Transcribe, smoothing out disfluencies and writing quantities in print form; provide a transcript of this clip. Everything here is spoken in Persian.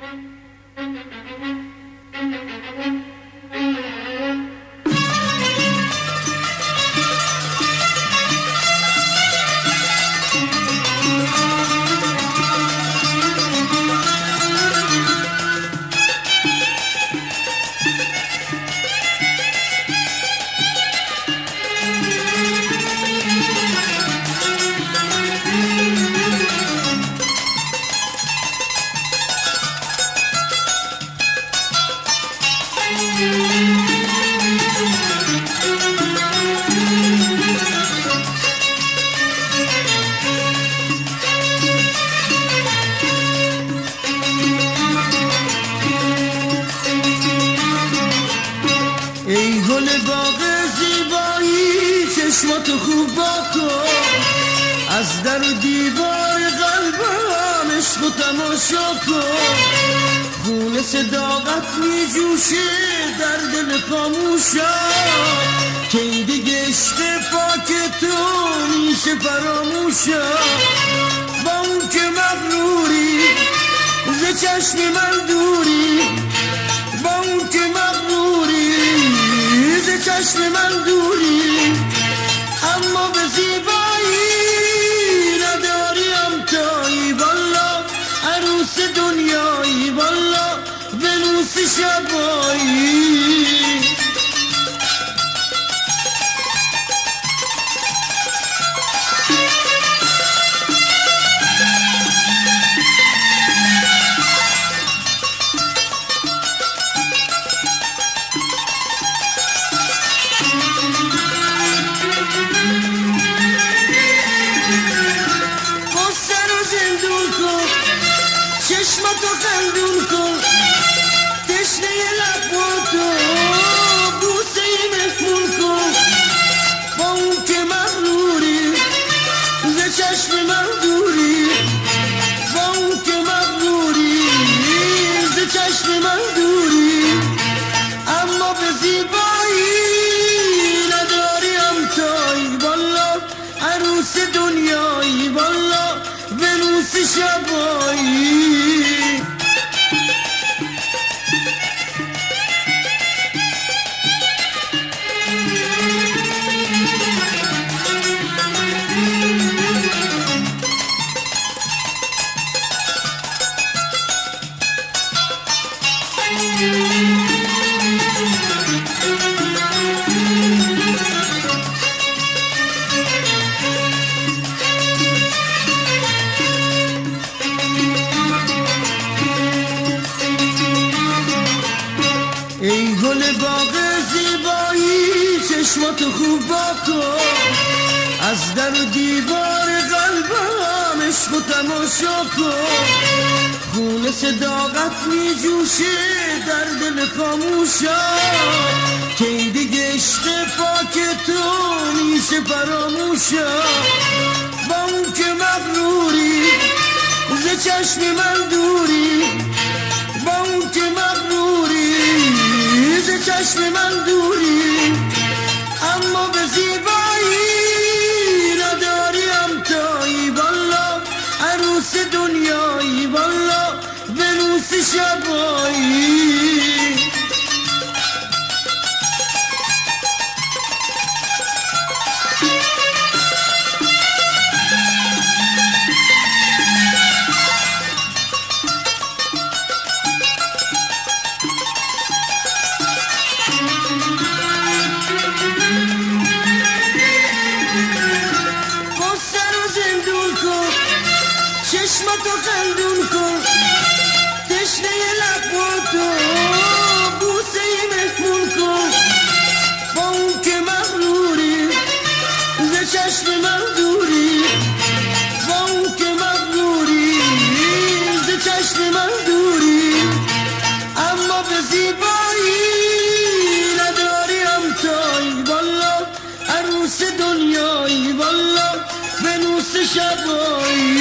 ای گل باغ زیبایی چشماتو خوب باکن، از در و دیوار قلبم عشق و تماشا کن. خون صداقت می جوشه در دل خاموشم، که این دیگه عشق پاک تو میشه فراموشم. با اون که مغروری ز چشم من دوری، با اون که مغروری ز چشم من دوری، اما به زیبایی نداری همتایی. والا عروس دنیایی، والا ونوس شبایی. چشماتو خندون کن، تشنه لباتو بوسه مهمون کن. با اون که مغروری ز چشم من دوری، با اون که مغروری ز چشم من دوری، اما به زیبایی نداری همتایی. والا عروس دنیایی، والا ونوس شبایی. ای گل باغ زیبایی چشماتو خوب باکن، از در و دیوار قلبم عشق و تماشا کن. خون صداقت می جوشه در دل خاموشم، که این دیگه عشق پاک تو میشه فراموشم. با اون که مغروری ز چشم من دوری، با اون که مغروری ز چشم من دوری، اما به زیبایی نداری همتایی. والا عروس دنیایی، والا ونوس شبایی. چشماتو خندون کن، تشنه لباتو بوسه مهمون کن. با اون که مغروری ز چشم من دوری، با اون که مغروری ز چشم من دوری، اما به زیبایی نداری همتایی. والا عروس دنیایی، والا ونوس شبایی.